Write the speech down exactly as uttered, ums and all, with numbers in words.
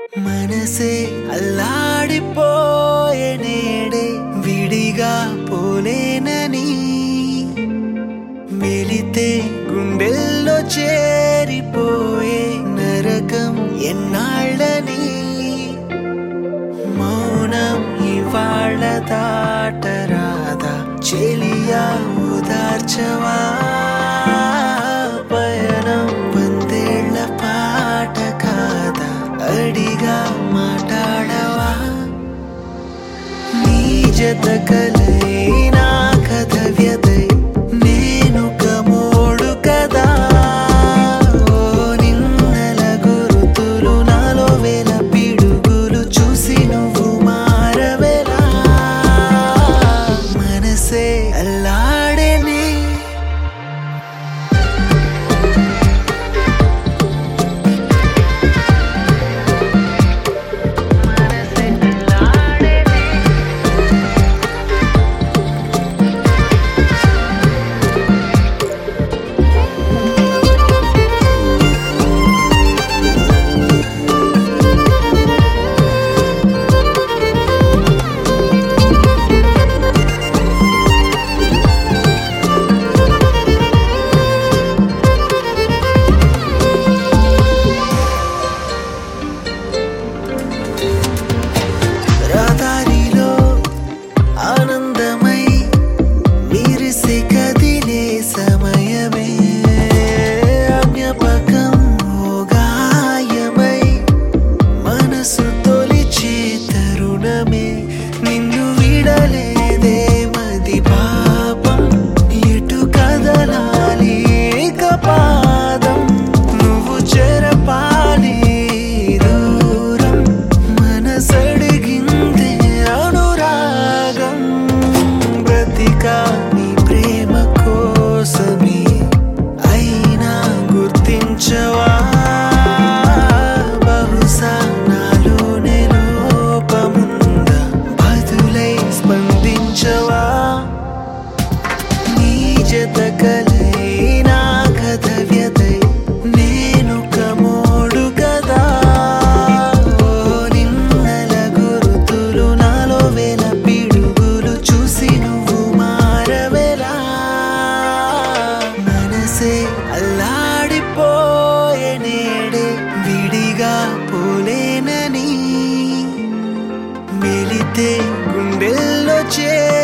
మనసే అల్లాడిపోయే నేడే విడిగా పోలేనని వెలితే గుండెల్లో చేరిపోయే నరకం ఎన్నాళ్ళని మౌనం ఇవాళ్ళ దాటరాదా చెలియా ఓదార్చవా పయనం వందేళ్ల పాట కాదా అడిగా మాట్లాడవా నీ జత కలై నా కథ వ్యధై నేను కమోడు కదా ఓ నిన్నల గురుతులు నాలో వేల పిడుగులు చూసి నువ్వు మారవేలా మనసే అల్లాడేనే రాదారిలో ఆనందమై మీరిసే కదిలే సమయమే జ్ఞాపకం ఓ గాయమై మనసు తొలిచే తరుణమే నిన్ను విడలేదే మది పాపం ఎటు కదలాలి ఇక పాదం నువ్వు చెరపాలి దూరం మనసడిగిందే అనురాగం బ్రతికా నీ ప్రేమ కోసమే అయినా గుర్తించవా బహుశా నాలోనే లోపముందా బదులై స్పందించవా నీ జత కలై నా కథ వ్యధై నేను కమోడు కదా ఓ నిన్నల గురుతులు నాలో వేల పిడుగులు చూసి నువ్వు మారవేలా మనసే అల్లాడిపోయే నేడే విడిగా పోలేనని వెలితే గుండెల్లో చే